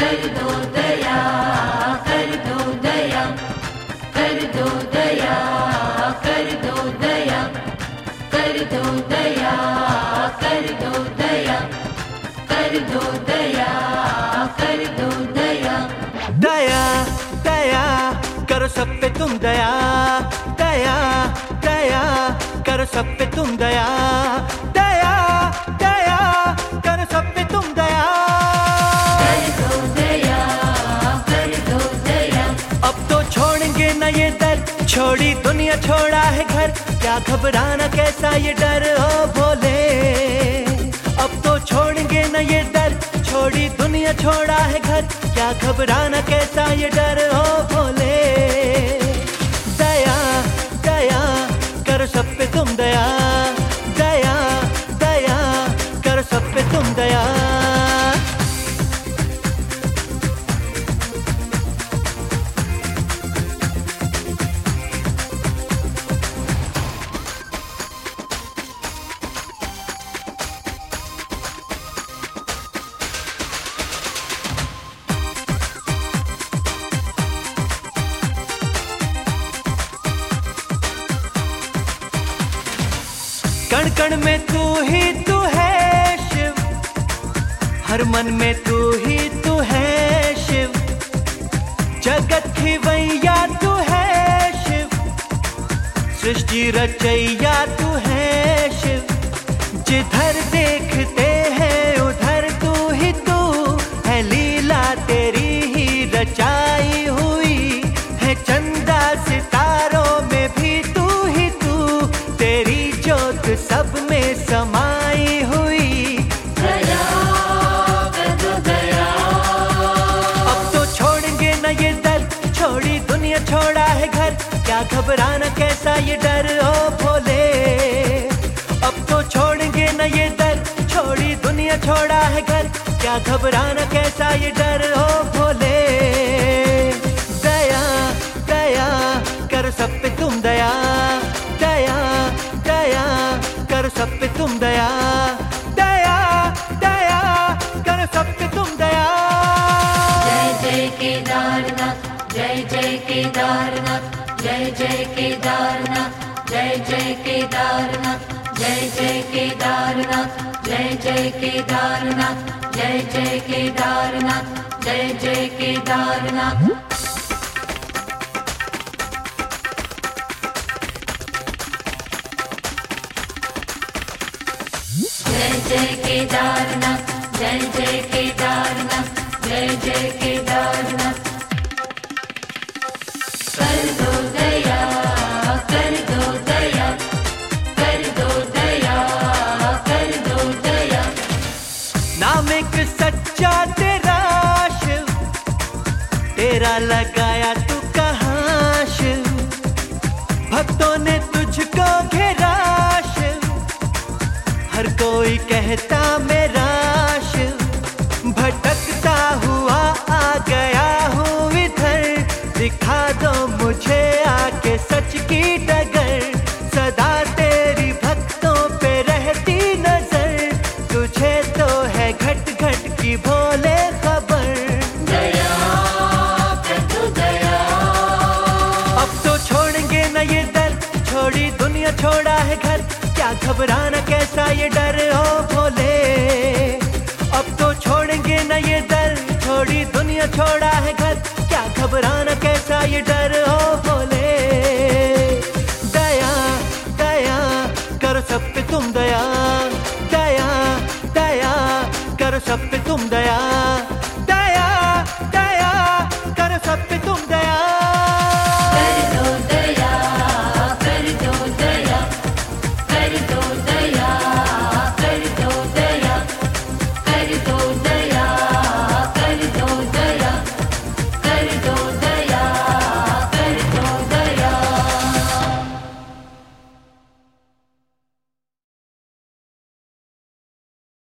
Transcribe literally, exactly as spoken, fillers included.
कर दो दया, कर दो दया, कर दो दया, कर दो दया, कर दो दया, कर दो दया, कर दो दया, कर दो दया। दया दया करो सब पे तुम दया, दया दया करो सब पे तुम दया, दया दया करो सब पे तुम दया। कर दो दया, कर दो दया। अब तो छोड़ेंगे न ये दर, छोड़ी दुनिया छोड़ा है घर, क्या घबराना कैसा ये डर हो भोले। अब तो छोड़ेंगे न ये दर, छोड़ी दुनिया छोड़ा है घर, क्या घबराना कैसा ये डर हो भोले। दया दया करो सब पे तुम दया, दया दया करो सब पे तुम दया। कण कण में तू ही तू है शिव, हर मन में तू ही तू है शिव, जगत खिवैया तू है शिव, सृष्टि रचैया तू है शिव। जिधर देखते हैं उधर तू ही तू है, लीला तेरी ही रचाई हुई है, चंदा सितारों में भी तू ही तू, तेरी ज्योत सब में समाई हुई। दया कर दो दया। अब तो छोड़ेंगे न ये दर, छोड़ी दुनिया छोड़ा है घर, क्या घबराना कैसा ये डर हो भोले। अब तो छोड़ेंगे न ये दर, छोड़ी दुनिया छोड़ा है घर, क्या घबराना कैसा ये डर हो भोले। दया दया करो सब पे तुम दया, दया दया करो सब पे तुम दया, दया दया करो सब पे तुम दया। जय जय केदारनाथ, जय जय केदारनाथ, जय जय केदारनाथ, जय जय केदारनाथ, जय जय केदारनाथ, जय जय केदारनाथ, जय जय केदारनाथ, जय जय केदारनाथ। जय जय केदारनाथ, जय जय केदारनाथ, जय जय केदारनाथ। कर दो दया, कर दो दया, कर दो दया, कर दो दया। नाम एक सच्चा तेरा शिव, तेरा लगाया तू कहाँ शिव, भक्तों ने तुझको घेरा शिव, हर कोई कहता मेरा शिव, भटकता हुआ आ गया हूँ इधर, दिखा दो मुझे आके सच की डगर, सदा तेरी भक्तों पे रहती नजर, तुझे तो है घट घट की भोले खबर। दया कर दो दया। अब तो छोड़ेंगे न ये दर, छोड़ी दुनिया छोड़ा है घर, क्या घबराना कैसा ये डर हो भोले। अब तो छोड़ेंगे न ये दर, छोड़ी दुनिया छोड़ा है घर, क्या घबराना कैसा ये डर हो भोले। दया दया करो सब पे तुम दया, दया दया करो सब पे तुम दया, दया दया करो सब पे तुम